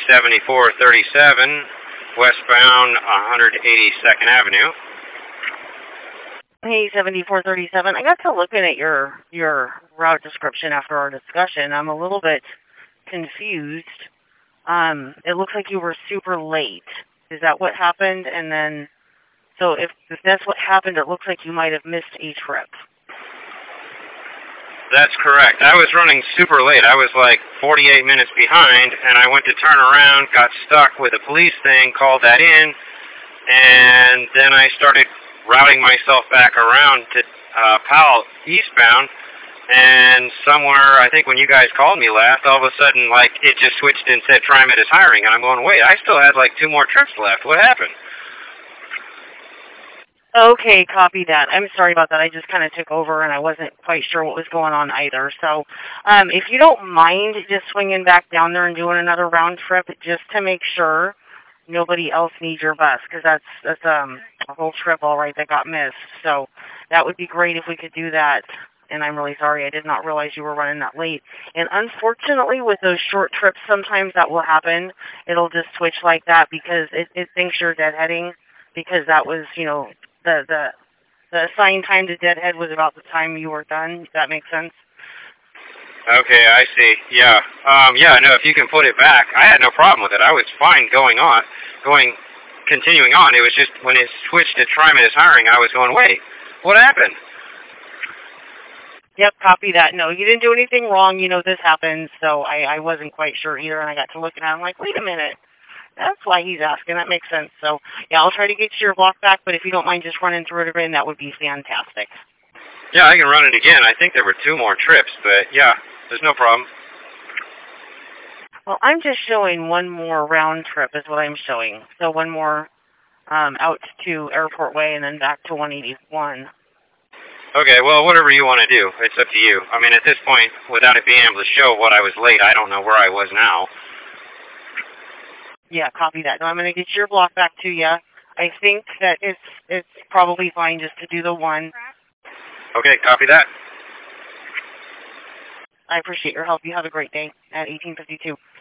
7437, westbound 182nd Avenue. Hey, 7437. I got to looking at your route description after our discussion. I'm a little bit confused. It looks like you were super late. Is that what happened? And then, so if that's what happened, it looks like you might have missed a trip. That's correct. I was running super late. I was like 48 minutes behind, and I went to turn around, got stuck with a police thing, called that in, and then I started routing myself back around to Powell eastbound, and somewhere, I think when you guys called me last, all of a sudden, like, it just switched and said TriMet is hiring, and I'm going, wait, I still had like 2 more trips left. What happened? Okay, copy that. I'm sorry about that. I just kind of took over, and I wasn't quite sure what was going on either. So if you don't mind just swinging back down there and doing another round trip just to make sure nobody else needs your bus, because that's a whole trip, all right, that got missed. So that would be great if we could do that. And I'm really sorry. I did not realize you were running that late. And unfortunately, with those short trips, sometimes that will happen. It'll just switch like that because it thinks you're deadheading, because that was, you know, the assigned time to deadhead was about the time you were done. Does that make sense? Okay, I see. Yeah. Yeah, no, if you can put it back, I had no problem with it. I was fine continuing on. It was just when it switched to TriMet is hiring, I was going, wait, what happened? Yep, copy that. No, you didn't do anything wrong. You know, this happens, so I wasn't quite sure either, and I got to looking at it. I'm like, wait a minute. That's why he's asking. That makes sense. So, yeah, I'll try to get your block back, but if you don't mind just running through it again, that would be fantastic. Yeah, I can run it again. I think there were 2 more trips, but yeah, there's no problem. Well, I'm just showing 1 more round trip is what I'm showing. So 1 more out to Airport Way and then back to 181. Okay, well, whatever you want to do, it's up to you. I mean, at this point, without it being able to show what I was late, I don't know where I was now. Yeah, copy that. No, I'm going to get your block back to you. I think that it's probably fine just to do the 1. Okay, copy that. I appreciate your help. You have a great day at 1852.